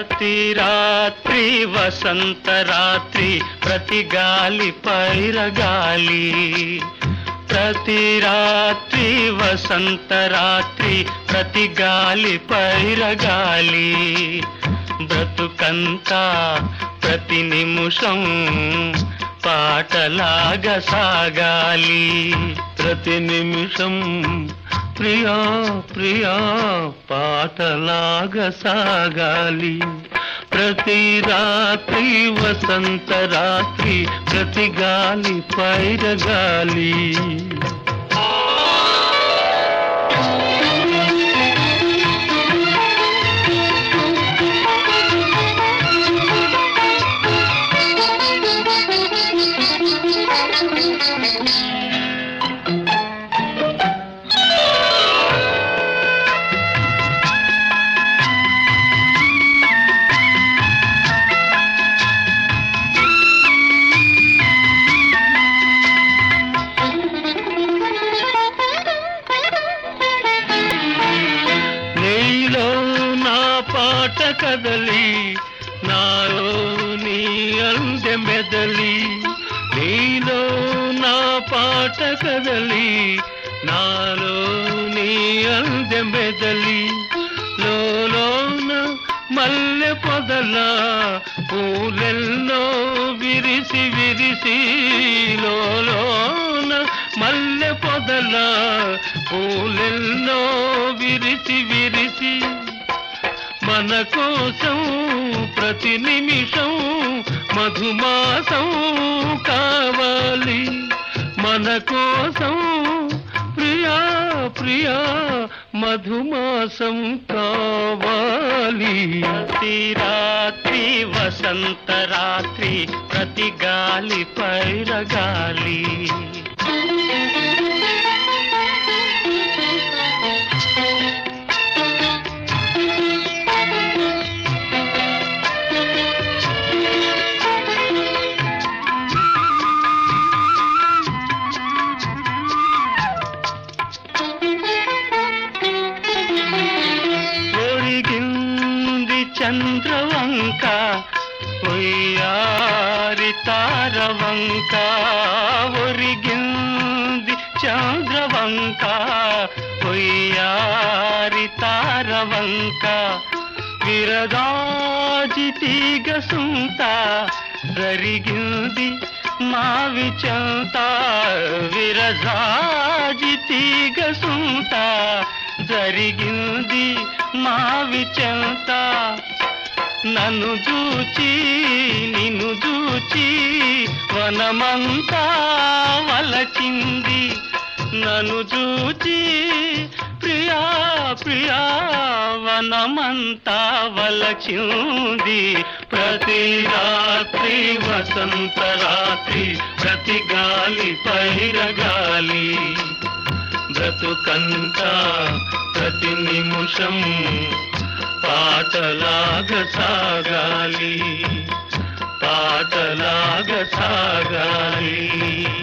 ప్రతి రాత్రి వసంత రాత్రి ప్రతి గాలి పైరగాలి ప్రతి రాత్రి వసంత రాత్రి ప్రతి గాలి పైరగాలి బ్రతుకంతా ప్రతి నిమిషం పాటలాగా సాగాలి ప్రతి నిమిషం ప్రియా ప్రియా పాటలాగా సాగాలి ప్రతి రాత్రి వసంత రాత్రి ప్రతి గాలి పైరగాలి పాట కదలి నాలో నీ అందె మెదలి నీలో నా పాట కదలి నాలో నీ అందె మెదలి లోలోన మల్లె పొదల పూలెల్లో విరిసి విరిసి లోలోన మల్లె పొదల పూలెల్లో విరిసి విరిసి మన కోసం ప్రతి నిమిషం మధుమాసం కావాలి మన కోసం ప్రియా ప్రియా మధుమాసం కావాలి ప్రతి రాత్రి వసంత రాత్రి ప్రతి గాలి పైరగాలి చంద్రవంక ఒయ్యారి తారవంక ఒరిగింది చంద్రవంక ఒయ్యారి తారవంక విరగాజి తీగ సుంత జరిగింది మావి చెంత విరజాజి తీగ సుంత జరిగింది మావి చెంత నన్ను చూచి నిన్ను చూచి వనమంతా వలచింది నన్ను చూచి ప్రియా ప్రియా వనమంతా వలచింది ప్రతి రాత్రి వసంత రాత్రి ప్రతి గాలి పైరగాలి బ్రతుకంతా ప్రతి నిమిషం పాటలాగా సాగాలి పాటలాగా సాగాలి